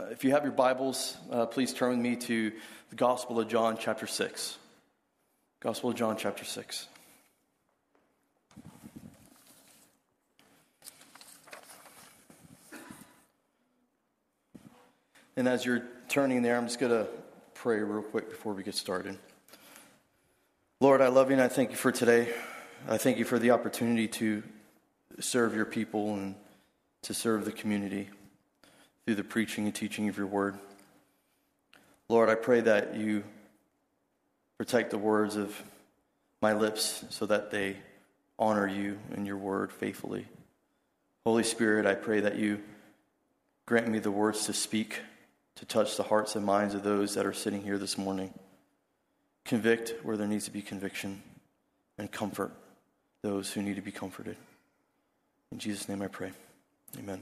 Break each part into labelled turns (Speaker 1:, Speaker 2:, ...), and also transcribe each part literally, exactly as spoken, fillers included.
Speaker 1: If you have your Bibles, uh, please turn with me to the Gospel of John, chapter six. Gospel of John, chapter six. And as you're turning there, I'm just going to pray real quick before we get started. Lord, I love you and I thank you for today. I thank you for the opportunity to serve your people and to serve the community through the preaching and teaching of your word. Lord, I pray that you protect the words of my lips so that they honor you and your word faithfully. Holy Spirit, I pray that you grant me the words to speak, to touch the hearts and minds of those that are sitting here this morning. Convict where there needs to be conviction, and comfort those who need to be comforted. In Jesus' name I pray. Amen.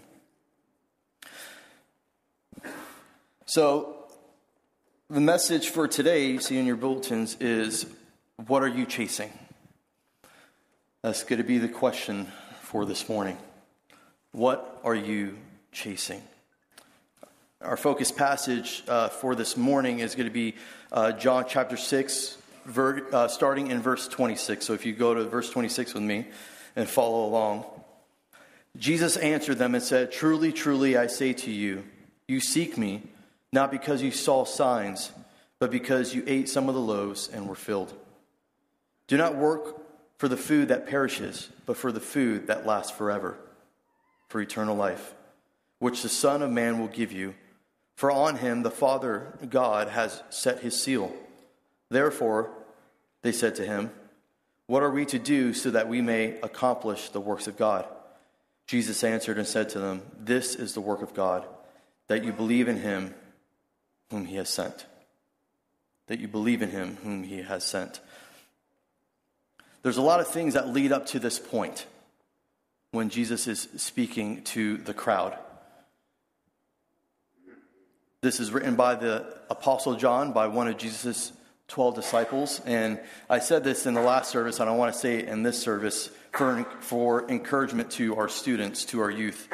Speaker 1: So, the message for today, you see in your bulletins, is, what are you chasing? That's going to be the question for this morning. What are you chasing? Our focus passage uh, for this morning is going to be uh, John chapter six, ver- uh, starting in verse twenty-six. So if you go to verse twenty-six with me and follow along. Jesus answered them and said, "Truly, truly, I say to you, you seek me, not because you saw signs, but because you ate some of the loaves and were filled. Do not work for the food that perishes, but for the food that lasts forever, for eternal life, which the Son of Man will give you. For on him the Father God has set his seal." Therefore, they said to him, "What are we to do so that we may accomplish the works of God?" Jesus answered and said to them, "This is the work of God, that you believe in him whom he has sent." That you believe in him whom he has sent. There's a lot of things that lead up to this point when Jesus is speaking to the crowd. This is written by the Apostle John, by one of Jesus' twelve disciples. And I said this in the last service, and I want to say it in this service for, for encouragement to our students, to our youth.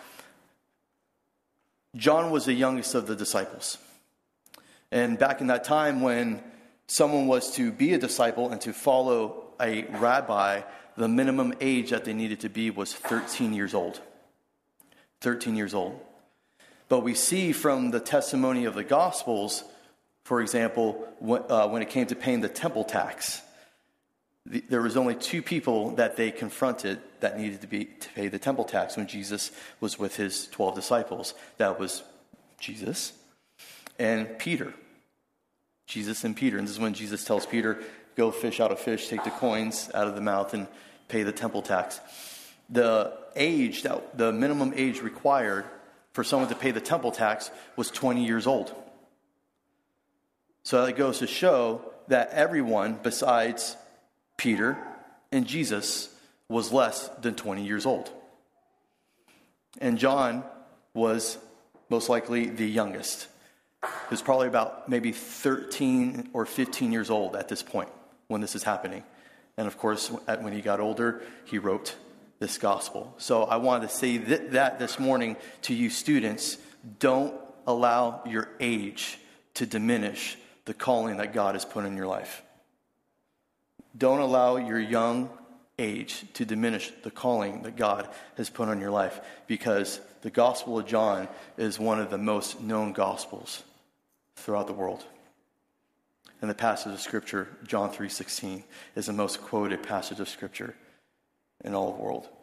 Speaker 1: John was the youngest of the disciples. And back in that time when someone was to be a disciple and to follow a rabbi, the minimum age that they needed to be was thirteen years old. thirteen years old. But we see from the testimony of the Gospels, for example, when, uh, when it came to paying the temple tax, the, there was only two people that they confronted that needed to be to pay the temple tax when Jesus was with his twelve disciples. That was Jesus and Peter. Jesus and Peter. And this is when Jesus tells Peter, "Go fish out a fish, take the coins out of the mouth, and pay the temple tax." The age, that the minimum age required for someone to pay the temple tax was twenty years old. So that goes to show that everyone besides Peter and Jesus was less than twenty years old. And John was most likely the youngest. He was probably about maybe thirteen or fifteen years old at this point when this is happening. And of course, when he got older, he wrote this gospel. So I wanted to say th- that this morning to you students. Don't allow your age to diminish the calling that God has put in your life. Don't allow your young age to diminish the calling that God has put on your life, because the Gospel of John is one of the most known Gospels throughout the world. And the passage of Scripture, John three sixteen, is the most quoted passage of Scripture in all the world.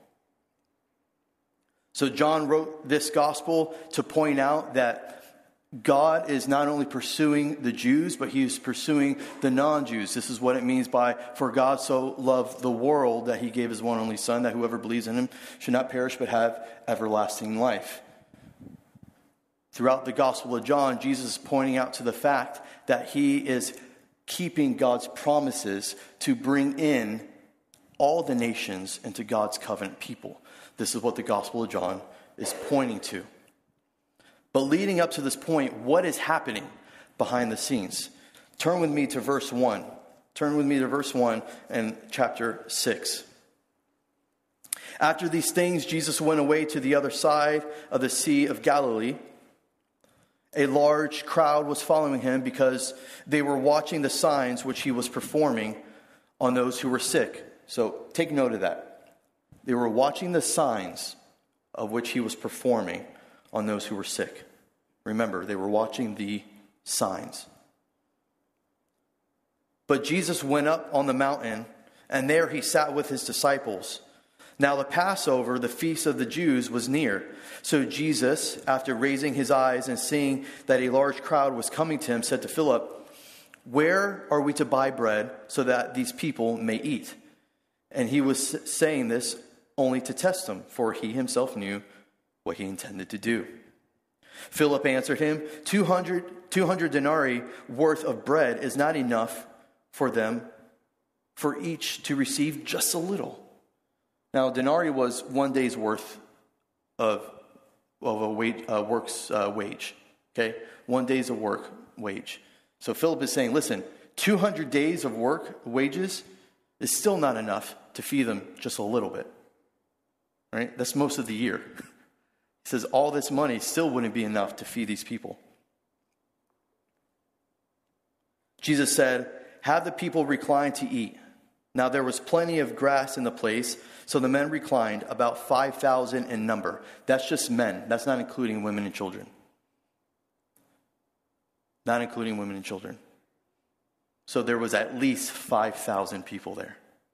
Speaker 1: So John wrote this gospel to point out that God is not only pursuing the Jews, but he is pursuing the non-Jews. This is what it means by, "For God so loved the world that he gave his one only Son, that whoever believes in him should not perish but have everlasting life." Throughout the Gospel of John, Jesus is pointing out to the fact that he is keeping God's promises to bring in all the nations into God's covenant people. This is what the Gospel of John is pointing to. But leading up to this point, what is happening behind the scenes? Turn with me to verse one. Turn with me to verse one in chapter six. After these things, Jesus went away to the other side of the Sea of Galilee, A large crowd was following him because they were watching the signs which he was performing on those who were sick. So take note of that. They were watching the signs of which he was performing on those who were sick. Remember, they were watching the signs. But Jesus went up on the mountain, and there he sat with his disciples. Now the Passover, the feast of the Jews, was near. So Jesus, after raising his eyes and seeing that a large crowd was coming to him, said to Philip, "Where are we to buy bread so that these people may eat?" And he was saying this only to test him, for he himself knew what he intended to do. Philip answered him, two hundred, two hundred denarii worth of bread is not enough for them, for each to receive just a little. Now, denarii was one day's worth of, of a wage, uh, work's uh, wage. Okay? One day's of work wage. So Philip is saying, listen, two hundred days of work wages is still not enough to feed them just a little bit. Right? That's most of the year. He says all this money still wouldn't be enough to feed these people. Jesus said, "Have the people recline to eat." Now there was plenty of grass in the place, so the men reclined, about five thousand in number. That's just men. That's not including women and children. Not including women and children. So there was at least five thousand people there.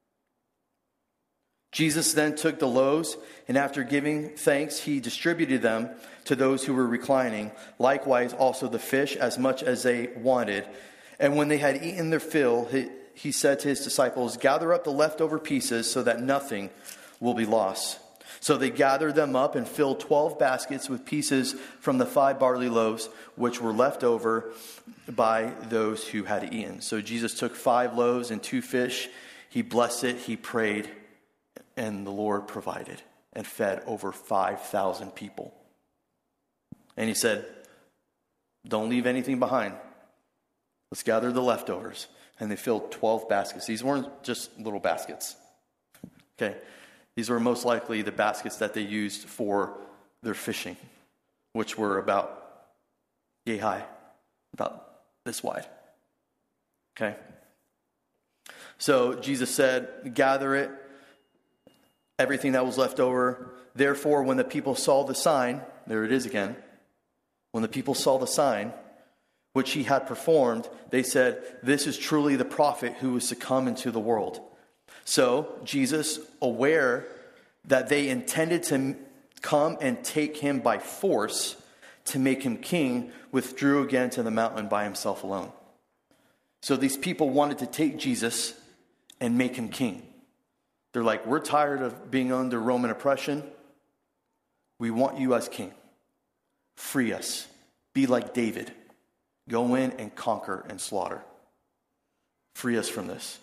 Speaker 1: Jesus then took the loaves, and after giving thanks, he distributed them to those who were reclining. Likewise also the fish, as much as they wanted. And when they had eaten their fill, he, he said to his disciples, "Gather up the leftover pieces so that nothing will be lost." So they gathered them up and filled twelve baskets with pieces from the five barley loaves, which were left over by those who had eaten. So Jesus took five loaves and two fish. He blessed it, he prayed, and the Lord provided and fed over five thousand people. And he said, "Don't leave anything behind. Let's gather the leftovers." And they filled twelve baskets. These weren't just little baskets. Okay. These were most likely the baskets that they used for their fishing, which were about yay high, about this wide. Okay. So Jesus said, "Gather it, everything that was left over." Therefore, when the people saw the sign, there it is again. When the people saw the sign, which he had performed, they said, "This is truly the prophet who is to come into the world." So Jesus, aware that they intended to come and take him by force to make him king, withdrew again to the mountain by himself alone. So these people wanted to take Jesus and make him king. They're like, "We're tired of being under Roman oppression. We want you as king. Free us. Be like David. Go in and conquer and slaughter. Free us from this."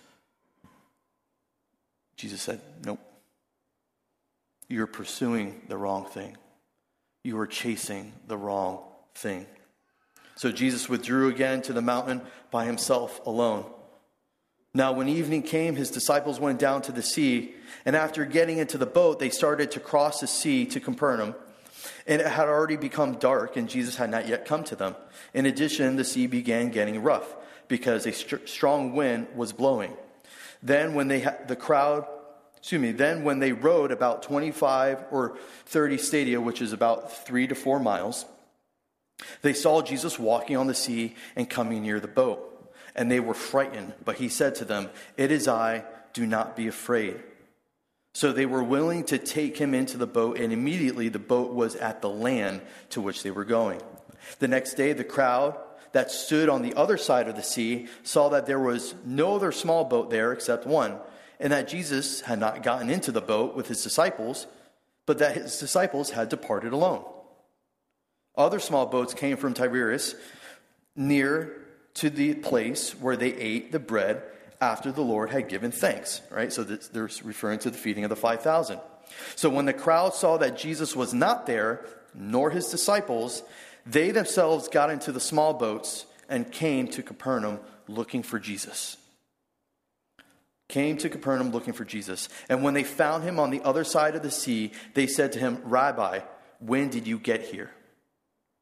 Speaker 1: Jesus said, "Nope. You're pursuing the wrong thing. You are chasing the wrong thing." So Jesus withdrew again to the mountain by himself alone. Now when evening came, his disciples went down to the sea, and after getting into the boat, they started to cross the sea to Capernaum. And it had already become dark, and Jesus had not yet come to them. In addition, the sea began getting rough, because a st- strong wind was blowing. Then when they ha- the crowd, excuse me, then when they rowed about twenty-five or thirty stadia, which is about three to four miles, they saw Jesus walking on the sea and coming near the boat. And they were frightened, but he said to them, "It is I, do not be afraid." So they were willing to take him into the boat, and immediately the boat was at the land to which they were going. The next day, the crowd that stood on the other side of the sea saw that there was no other small boat there except one, and that Jesus had not gotten into the boat with his disciples, but that his disciples had departed alone. Other small boats came from Tiberias near to the place where they ate the bread after the Lord had given thanks. Right? So this, they're referring to the feeding of the five thousand. So when the crowd saw that Jesus was not there, nor his disciples, they themselves got into the small boats and came to Capernaum looking for Jesus. Came to Capernaum looking for Jesus. And when they found him on the other side of the sea, they said to him, "Rabbi, when did you get here?"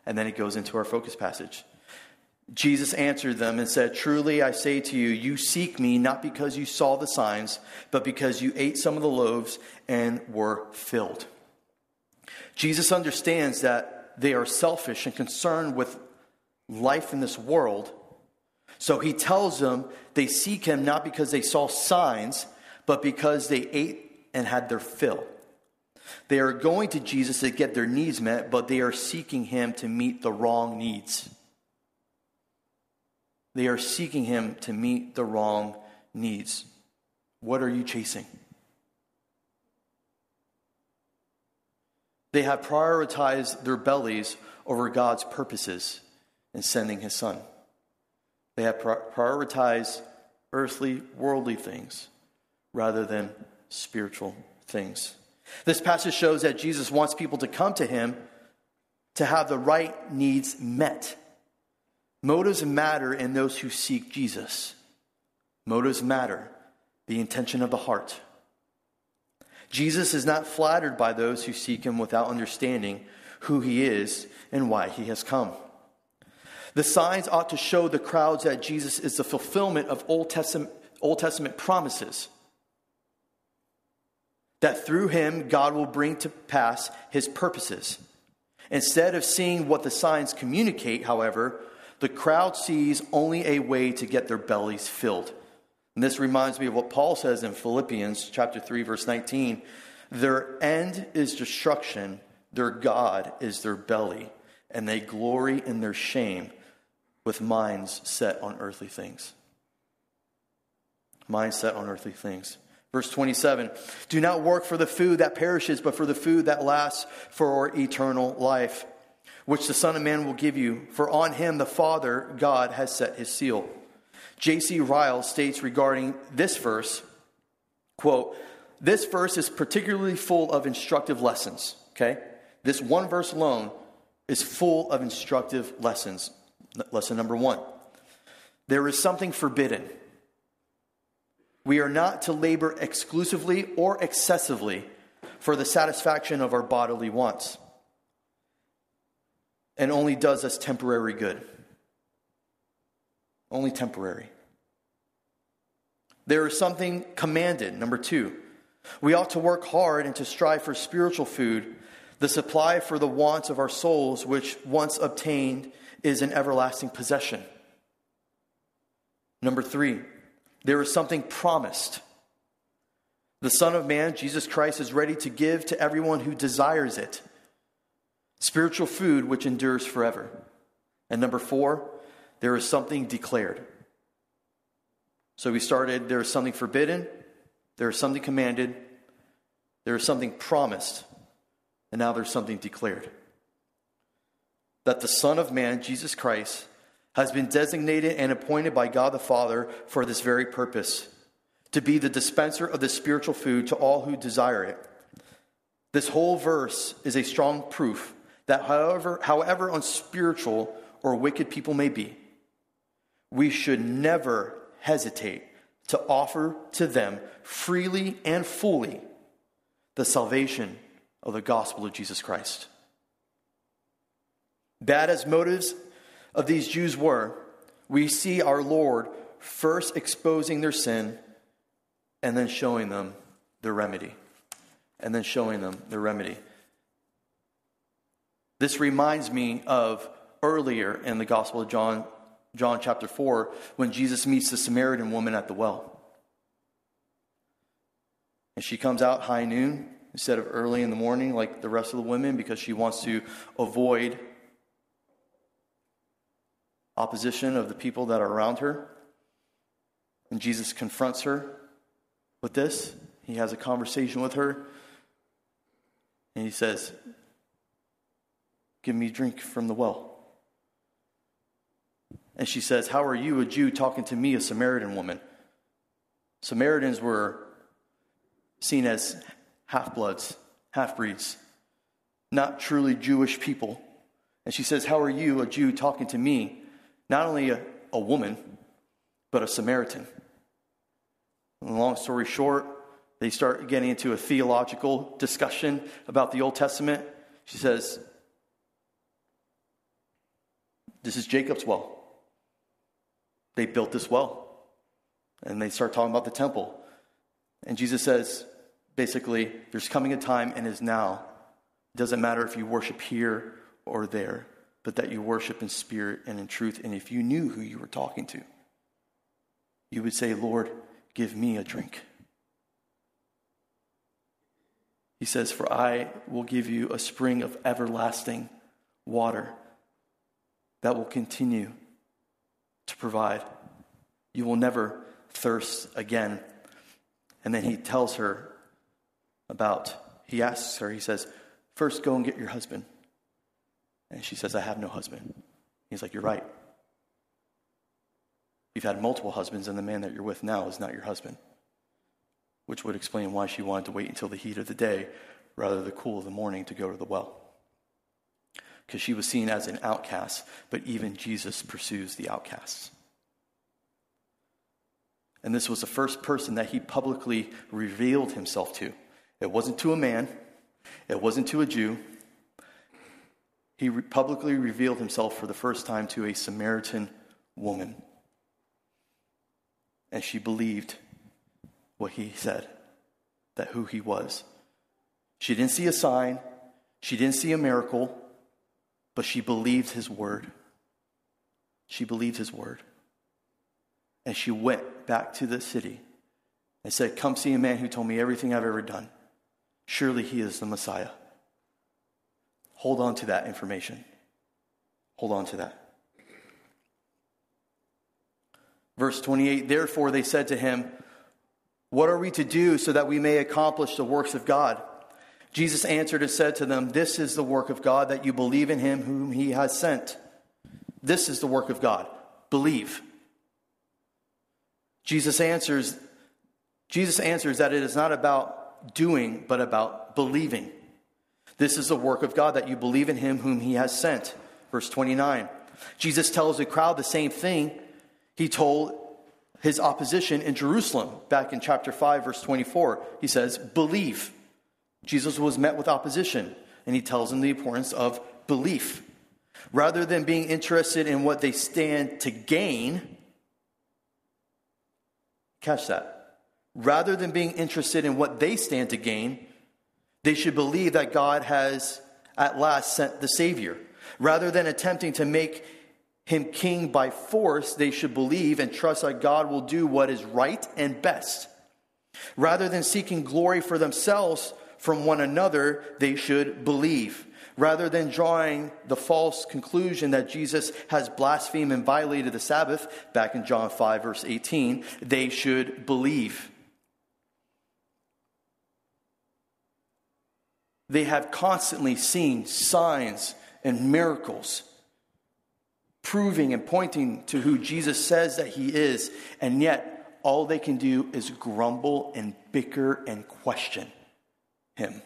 Speaker 1: And then it goes into our focus passage. Jesus answered them and said, "Truly I say to you, you seek me not because you saw the signs, but because you ate some of the loaves and were filled." Jesus understands that they are selfish and concerned with life in this world. So he tells them they seek him not because they saw signs, but because they ate and had their fill. They are going to Jesus to get their needs met, but they are seeking him to meet the wrong needs. They are seeking him to meet the wrong needs. What are you chasing? They have prioritized their bellies over God's purposes in sending his son. They have prioritized earthly, worldly things rather than spiritual things. This passage shows that Jesus wants people to come to him to have the right needs met. Motives matter in those who seek Jesus. Motives matter, the intention of the heart. Jesus is not flattered by those who seek him without understanding who he is and why he has come. The signs ought to show the crowds that Jesus is the fulfillment of Old Testament, Old Testament promises. That through him, God will bring to pass his purposes. Instead of seeing what the signs communicate, however, the crowd sees only a way to get their bellies filled. And this reminds me of what Paul says in Philippians chapter three, verse nineteen. Their end is destruction, their God is their belly, and they glory in their shame with minds set on earthly things. Minds set on earthly things. Verse twenty-seven, do not work for the food that perishes, but for the food that lasts for eternal life, which the Son of Man will give you. For on him the Father, God, has set his seal. J C Ryle states regarding this verse, quote, this verse is particularly full of instructive lessons. Okay? This one verse alone is full of instructive lessons. Lesson number one, there is something forbidden. We are not to labor exclusively or excessively for the satisfaction of our bodily wants, and only does us temporary good. Only temporary. There is something commanded. Number two, we ought to work hard and to strive for spiritual food, the supply for the wants of our souls, which once obtained is an everlasting possession. Number three, there is something promised. The Son of Man, Jesus Christ, is ready to give to everyone who desires it. Spiritual food which endures forever. And number four, there is something declared. So we started, there is something forbidden, there is something commanded, there is something promised, and now there's something declared. That the Son of Man, Jesus Christ, has been designated and appointed by God the Father for this very purpose, to be the dispenser of the spiritual food to all who desire it. This whole verse is a strong proof that however, however unspiritual or wicked people may be, we should never hesitate to offer to them freely and fully the salvation of the gospel of Jesus Christ. Bad as motives of these Jews were, we see our Lord first exposing their sin and then showing them the remedy. And then showing them the remedy. This reminds me of earlier in the Gospel of John, John chapter four, when Jesus meets the Samaritan woman at the well. And she comes out high noon instead of early in the morning like the rest of the women because she wants to avoid opposition of the people that are around her. And Jesus confronts her with this. He has a conversation with her. And he says, give me a drink from the well. And she says, how are you, a Jew, talking to me, a Samaritan woman? Samaritans were seen as half-bloods, half-breeds, not truly Jewish people. And she says, how are you, a Jew, talking to me, not only a, a woman, but a Samaritan? And long story short, they start getting into a theological discussion about the Old Testament. She says, This is Jacob's well. They built this well. And they start talking about the temple. And Jesus says, basically, there's coming a time and is now. It doesn't matter if you worship here or there, but that you worship in spirit and in truth. And if you knew who you were talking to, you would say, Lord, give me a drink. He says, for I will give you a spring of everlasting water that will continue to provide. You will never thirst again. And then he tells her about, he asks her, he says, first go and get your husband. And she says, I have no husband. He's like, you're right. You've had multiple husbands, and the man that you're with now is not your husband. Which would explain why she wanted to wait until the heat of the day rather than the cool of the morning to go to the well. Because she was seen as an outcast, but even Jesus pursues the outcasts. And this was the first person that he publicly revealed himself to. It wasn't to a man. It wasn't to a Jew. He re- publicly revealed himself for the first time to a Samaritan woman. And she believed what he said, that who he was. She didn't see a sign. She didn't see a miracle. But she believed his word. She believed his word. And she went back to the city and said, come see a man who told me everything I've ever done. Surely he is the Messiah. Hold on to that information. Hold on to that. Verse twenty-eight, therefore they said to him, what are we to do so that we may accomplish the works of God? Jesus answered and said to them, this is the work of God, that you believe in him whom he has sent. This is the work of God. Believe. Jesus answers, Jesus answers that it is not about doing, but about believing. This is the work of God, that you believe in him whom he has sent. Verse twenty-nine. Jesus tells the crowd the same thing he told his opposition in Jerusalem. Back in chapter five, verse twenty-four, he says, believe. Jesus was met with opposition, and he tells them the importance of belief. Rather than being interested in what they stand to gain, catch that. Rather than being interested in what they stand to gain, they should believe that God has at last sent the Savior. Rather than attempting to make him king by force, they should believe and trust that God will do what is right and best. Rather than seeking glory for themselves from one another, they should believe. Rather than drawing the false conclusion that Jesus has blasphemed and violated the Sabbath, back in John five, verse eighteen, they should believe. They have constantly seen signs and miracles proving and pointing to who Jesus says that he is, and yet all they can do is grumble and bicker and question him.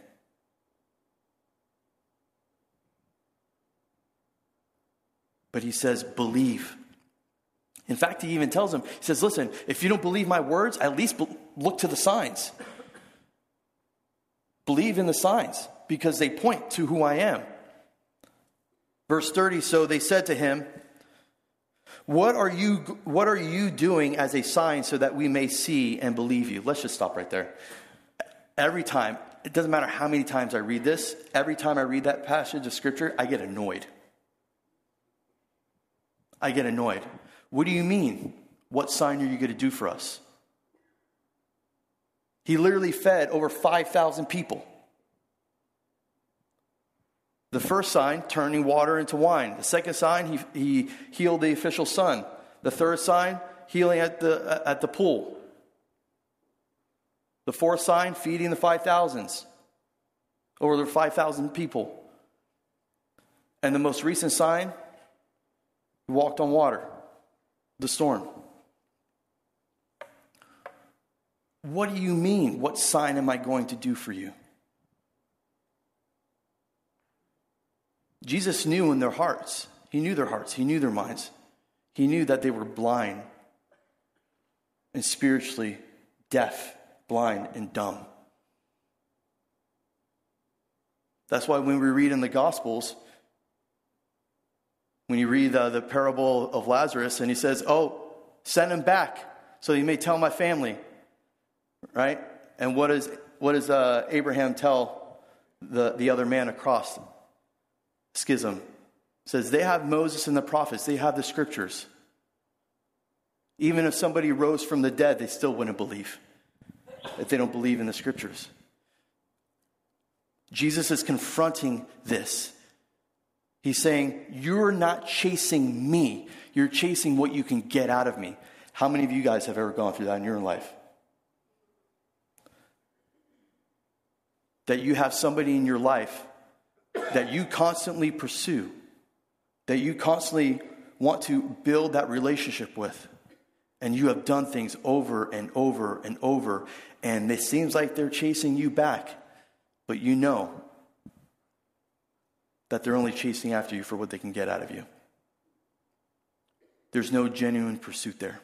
Speaker 1: But he says, believe. In fact, he even tells them, he says, listen, if you don't believe my words, at least be- look to the signs. Believe in the signs, because they point to who I am. Verse thirty, so they said to him, What are you what are you doing as a sign so that we may see and believe you? Let's just stop right there. Every time, it doesn't matter how many times I read this, every time I read that passage of scripture, I get annoyed. I get annoyed. What do you mean? What sign are you going to do for us? He literally fed over five thousand people. The first sign, turning water into wine. The second sign, he, he healed the official's son. The third sign, healing at the at the pool. The fourth sign, feeding the five thousands. Over the five thousand people. And the most recent sign, he walked on water. The storm. What do you mean? What sign am I going to do for you? Jesus knew in their hearts. He knew their hearts. He knew their minds. He knew that they were blind and spiritually deaf, blind, and dumb. That's why when we read in the Gospels, When you read the, the parable of Lazarus, and he says, oh, send him back so he may tell my family. Right? And what does what does uh, Abraham tell the, the other man across schism? It says, they have Moses and the prophets. They have the scriptures. Even if somebody rose from the dead, they still wouldn't believe if they don't believe in the scriptures. Jesus is confronting this. He's saying, you're not chasing me. You're chasing what you can get out of me. How many of you guys have ever gone through that in your life? That you have somebody in your life that you constantly pursue, that you constantly want to build that relationship with. And you have done things over and over and over. And it seems like they're chasing you back. But you know that they're only chasing after you for what they can get out of you. There's no genuine pursuit there.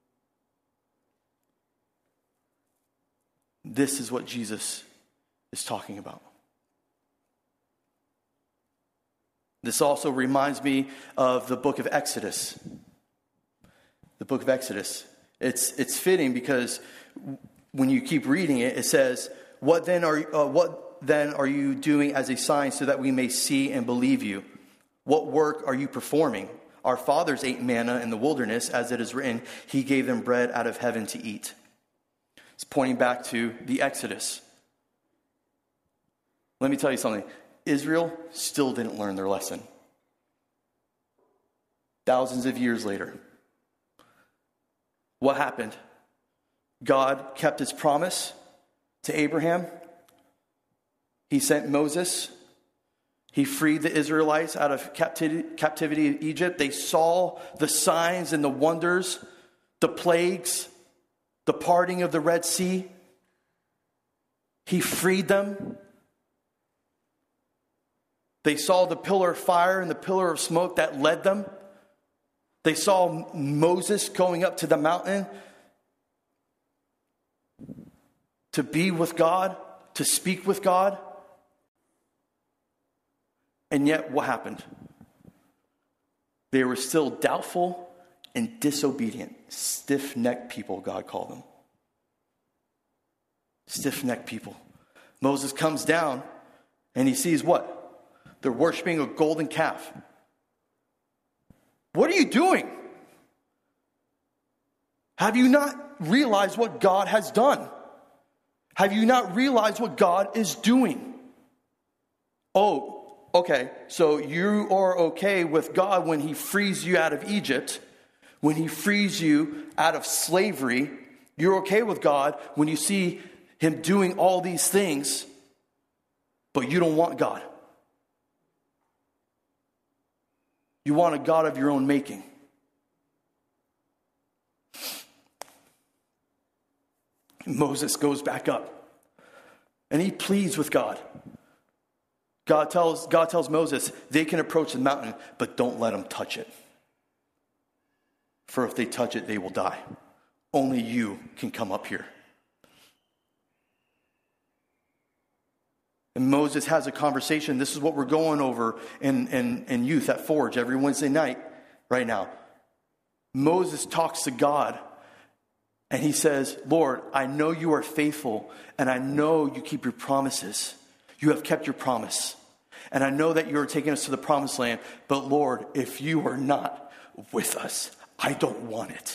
Speaker 1: This is what Jesus is talking about. This also reminds me of the book of Exodus. The book of Exodus. It's it's fitting because when you keep reading it, it says, "What then are uh, what then are you doing as a sign so that we may see and believe you? What work are you performing? Our fathers ate manna in the wilderness, as it is written, He gave them bread out of heaven to eat." It's pointing back to the Exodus. Let me tell you something. Israel still didn't learn their lesson. Thousands of years later. What happened? God kept his promise to Abraham. He sent Moses. He freed the Israelites out of captivity, captivity in Egypt. They saw the signs and the wonders, the plagues, the parting of the Red Sea. He freed them. They saw the pillar of fire and the pillar of smoke that led them. They saw Moses going up to the mountain to be with God, to speak with God. And yet, what happened? They were still doubtful and disobedient. Stiff-necked people, God called them. Stiff-necked people. Moses comes down and he sees what? They're worshiping a golden calf. What are you doing? Have you not realized what God has done? Have you not realized what God is doing? Oh, okay, so you are okay with God when he frees you out of Egypt, when he frees you out of slavery. You're okay with God when you see him doing all these things, but you don't want God. You want a God of your own making. Moses goes back up and he pleads with God. God tells, God tells Moses, they can approach the mountain, but don't let them touch it. For if they touch it, they will die. Only you can come up here. And Moses has a conversation. This is what we're going over in, in, in youth at Forge every Wednesday night right now. Moses talks to God and he says, Lord, I know you are faithful and I know you keep your promises. You have kept your promise. And I know that you are taking us to the promised land. But Lord, if you are not with us, I don't want it.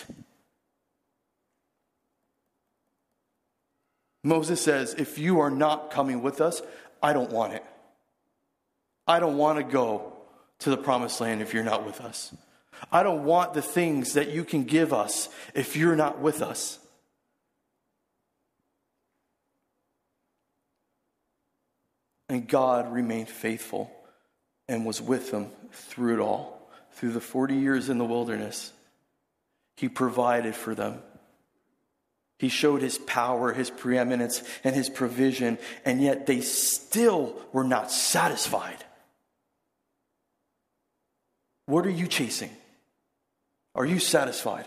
Speaker 1: Moses says, if you are not coming with us, I don't want it. I don't want to go to the promised land if you're not with us. I don't want the things that you can give us if you're not with us. And God remained faithful and was with them through it all. Through the forty years in the wilderness, he provided for them. He showed his power, his preeminence, and his provision, and yet they still were not satisfied. What are you chasing? Are you satisfied?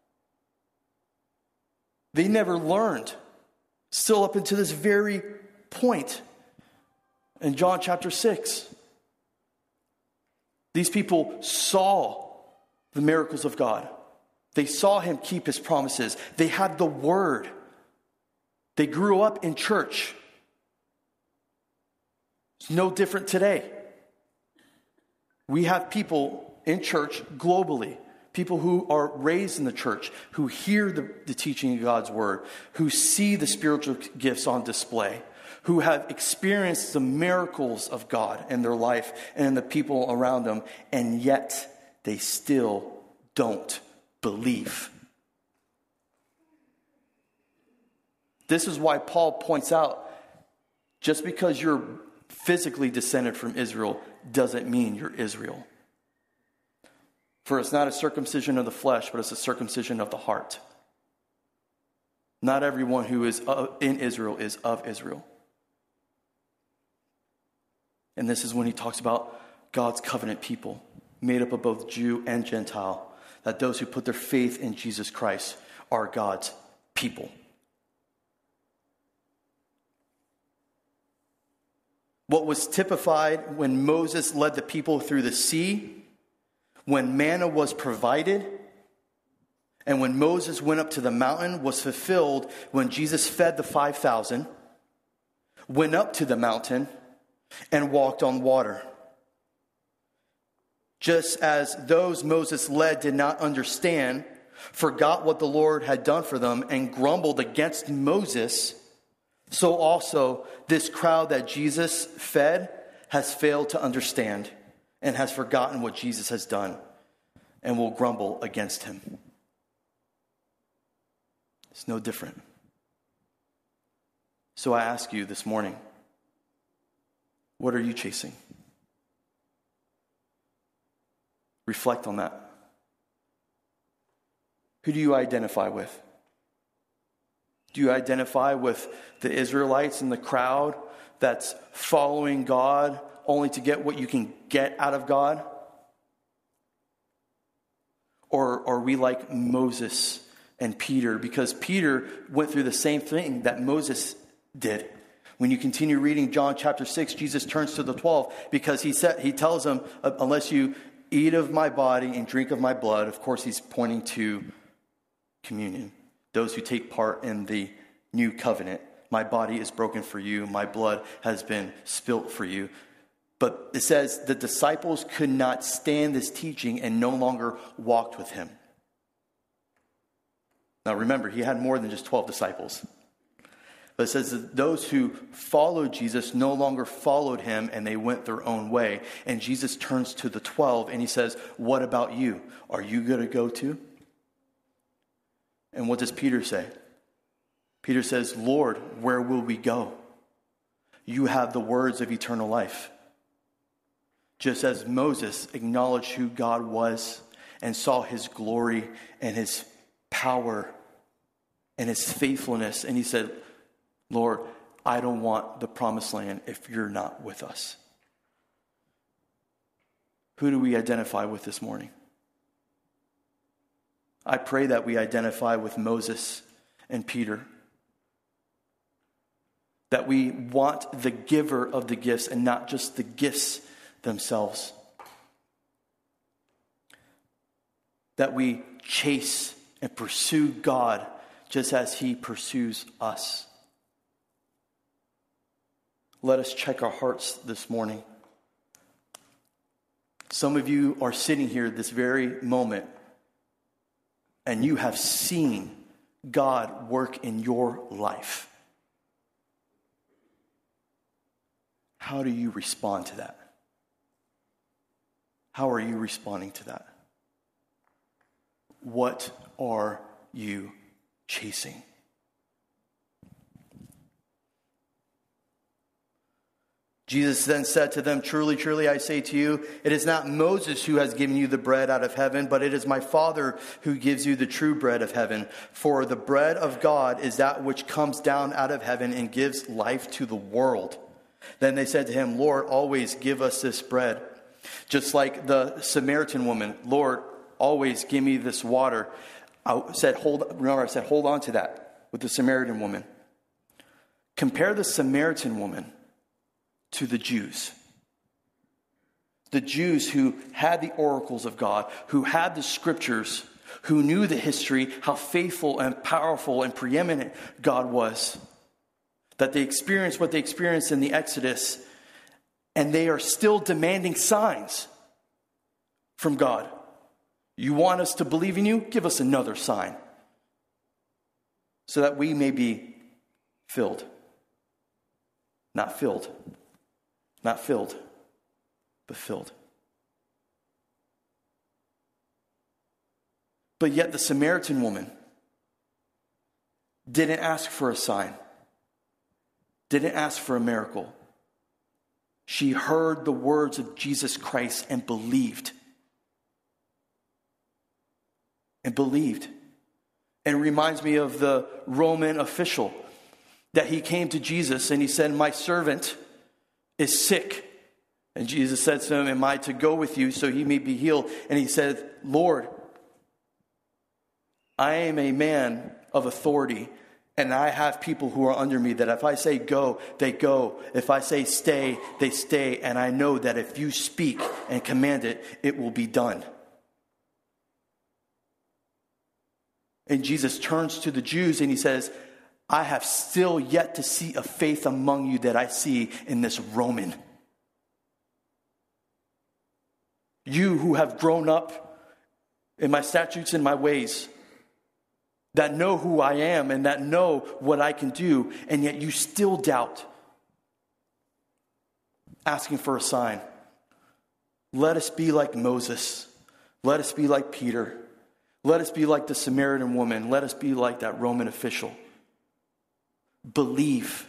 Speaker 1: They never learned, still up until this very point in John chapter six. These people saw the miracles of God. They saw him keep his promises. They had the word. They grew up in church. It's no different today. We have people in church globally, people who are raised in the church, who hear the, the teaching of God's word, who see the spiritual gifts on display, who have experienced the miracles of God in their life and in the people around them, and yet they still don't believe. This is why Paul points out, just because you're physically descended from Israel doesn't mean you're Israel. For it's not a circumcision of the flesh, but it's a circumcision of the heart. Not everyone who is in Israel is of Israel. And this is when he talks about God's covenant people, made up of both Jew and Gentile, that those who put their faith in Jesus Christ are God's people. What was typified when Moses led the people through the sea, when manna was provided, and when Moses went up to the mountain, was fulfilled when Jesus fed the five thousand, went up to the mountain, and walked on water. Just as those Moses led did not understand, forgot what the Lord had done for them, and grumbled against Moses, so also this crowd that Jesus fed has failed to understand and has forgotten what Jesus has done and will grumble against him. It's no different. So I ask you this morning, what are you chasing? Reflect on that. Who do you identify with? Do you identify with the Israelites in the crowd that's following God only to get what you can get out of God? Or are we like Moses and Peter? Because Peter went through the same thing that Moses did. When you continue reading John chapter six, Jesus turns to the twelve because he said, he tells them, unless you eat of my body and drink of my blood, of course he's pointing to communion. Those who take part in the new covenant. My body is broken for you. My blood has been spilt for you. But it says the disciples could not stand this teaching and no longer walked with him. Now remember, he had more than just twelve disciples. But it says that those who followed Jesus no longer followed him and they went their own way. And Jesus turns to the twelve and he says, what about you? Are you going to go too? And what does Peter say? Peter says, Lord, where will we go? You have the words of eternal life. Just as Moses acknowledged who God was and saw his glory and his power and his faithfulness. And he said, Lord, I don't want the promised land if you're not with us. Who do we identify with this morning? I pray that we identify with Moses and Peter. That we want the giver of the gifts and not just the gifts themselves. That we chase and pursue God just as he pursues us. Let us check our hearts this morning. Some of you are sitting here this very moment and you have seen God work in your life. How do you respond to that? How are you responding to that? What are you chasing? Jesus then said to them, truly, truly, I say to you, it is not Moses who has given you the bread out of heaven, but it is my Father who gives you the true bread of heaven. For the bread of God is that which comes down out of heaven and gives life to the world. Then they said to him, Lord, always give us this bread. Just like the Samaritan woman, Lord, always give me this water. I said, hold, remember I said, hold on to that with the Samaritan woman. Compare the Samaritan woman to the Jews. The Jews who had the oracles of God, who had the scriptures, who knew the history, how faithful and powerful and preeminent God was. That they experienced what they experienced in the Exodus, and they are still demanding signs from God. You want us to believe in you? Give us another sign, so that we may be filled. Not filled. Not filled, but filled. But yet the Samaritan woman didn't ask for a sign, didn't ask for a miracle. She heard the words of Jesus Christ and believed. And believed. And it reminds me of the Roman official, that he came to Jesus and he said, my servant is sick. And Jesus said to him, am I to go with you so he may be healed? And he said, Lord, I am a man of authority, and I have people who are under me, that if I say go, they go. If I say stay, they stay. And I know that if you speak and command it, it will be done. And Jesus turns to the Jews and he says, I have still yet to see a faith among you that I see in this Roman. You who have grown up in my statutes and my ways, that know who I am and that know what I can do, and yet you still doubt, asking for a sign. Let us be like Moses. Let us be like Peter. Let us be like the Samaritan woman. Let us be like that Roman official. Believe.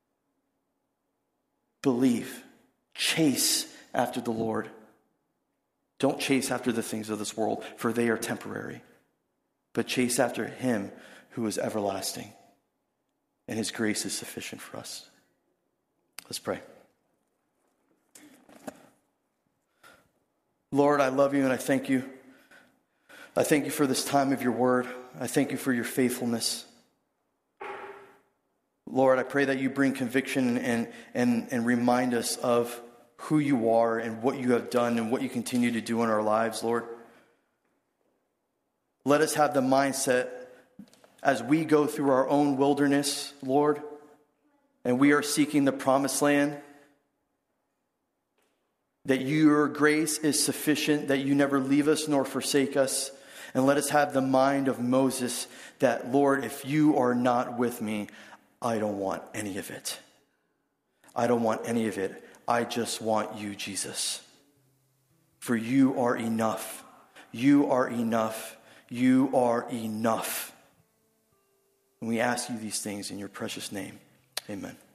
Speaker 1: Believe. Chase after the Lord. Don't chase after the things of this world, for they are temporary. But chase after him who is everlasting. And his grace is sufficient for us. Let's pray. Lord, I love you and I thank you. I thank you for this time of your word. I thank you for your faithfulness. Lord, I pray that you bring conviction and, and, and remind us of who you are and what you have done and what you continue to do in our lives, Lord. Let us have the mindset as we go through our own wilderness, Lord, and we are seeking the promised land, that your grace is sufficient, that you never leave us nor forsake us. And let us have the mind of Moses that, Lord, if you are not with me, I don't want any of it. I don't want any of it. I just want you, Jesus. For you are enough. You are enough. You are enough. And we ask you these things in your precious name. Amen.